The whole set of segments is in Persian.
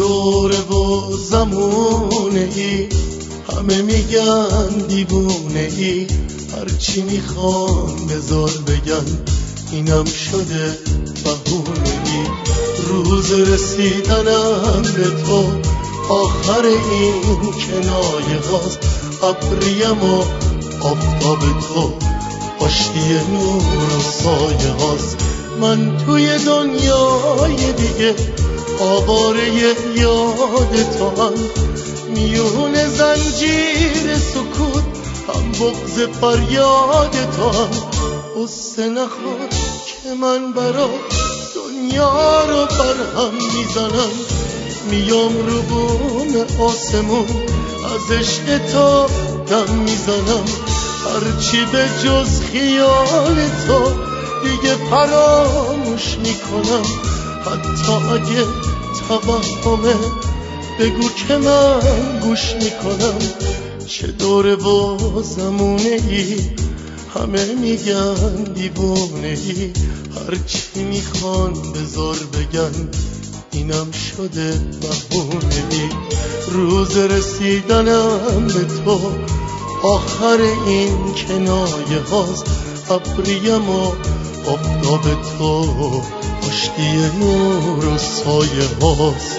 دوره و زمونه ای، همه میگن دیوونه ای، هرچی میخوام بذار بگن اینم شده بهونه ای. روز رسیدنم به تو آخر این کنایه هاست، ابریم و آفتاب تو آشتی نور و سایه هاست. من توی دنیای دیگه آواره یاد تو هم، میون زنجیر سکوت هم بغض فریاد تو هم. قصه نخور که من برا دنیا رو برهم میزنم، میام رو بوم آسمون از عشق تو دم میزنم. هرچی به جز خیال تو دیگه فراموش میکنم، حتی اگه توهمه بگو که من گوش میکنم. چه دوره و زمونه ای، همه میگن دیوونه ای، هرچی میخوان بذار بگن اینم شده بهونه ای. روز رسیدنم به تو آخر این کنایه هاست، ابریم و آفتاب تو آشتی نور و سایه هاست.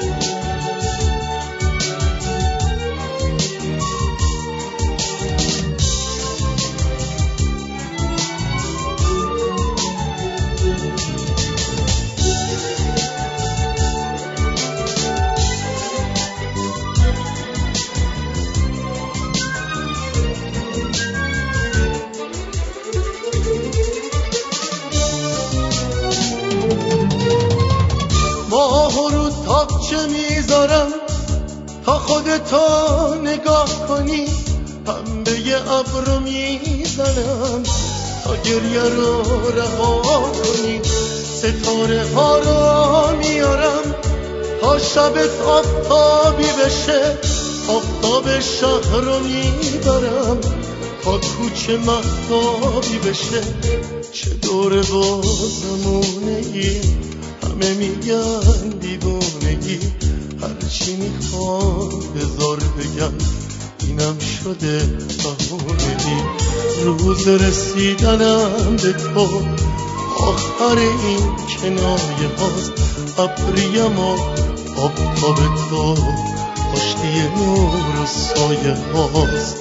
ماه رو تاقچه میذارم تا خودتو نگاه کنی، پنبه ابر رو میزنم تا گریه رو رها کنی. ستاره ها رو میارم تا شبت آفتابی بشه، آفتاب شهر رو میبرم تا کوچه مهتابی بشه. چه دوره و زمونه ای، همه میگن دیوونگی، هرچی میخوام بذار بگن اینم شده بهونگی. روز رسیدنم به تو آخر این کنایه هاست، ابریم و آفتاب تو آشتی نور و سایه هاست.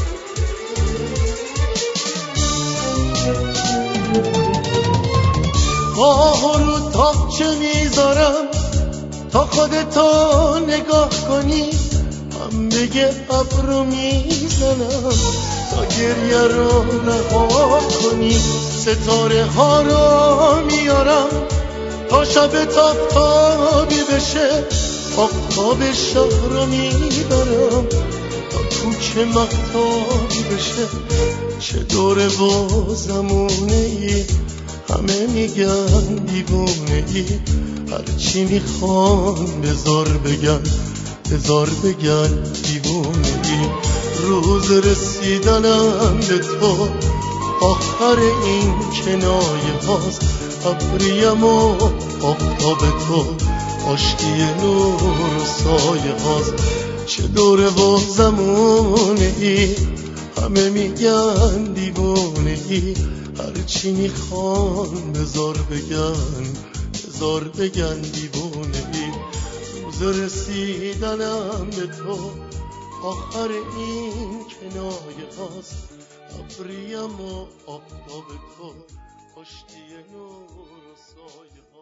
ماه رو تاقچه میذارم تا خودتو نگاه کنی، پنبه ابر رو میزنم تا گریه رو رها کنی. ستاره ها رو میارم تا شبت آفتابی بشه، آفتاب شهر رو میبرم تا کوچه مهتابی بشه. چه دوره و زمونه ای، همه میگن دیوونه ای، هرچی میخوان بذار بگن دیوونه ای. روز رسیدنم به تو آخر این کنایه هاست، ابریم و آفتاب تو آشتی نور و سایه هاست. چه دوره و زمونه ای، همه میگن دیوونه ای، هرچی میخوان بذار بگن دیوونه ای. روز رسیدنم به تو آخر این کنایه هاست، ابریم و آفتاب تو آشتی نور و سایه